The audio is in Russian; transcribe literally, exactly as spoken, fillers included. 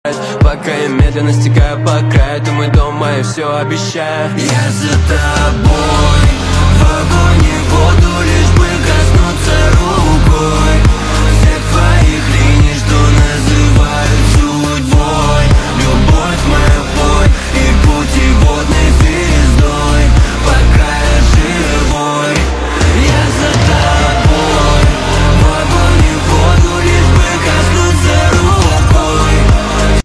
Пока я медленно стекаю по краю, ты мой дом, мое все обещаю. Я за тобой в огонь.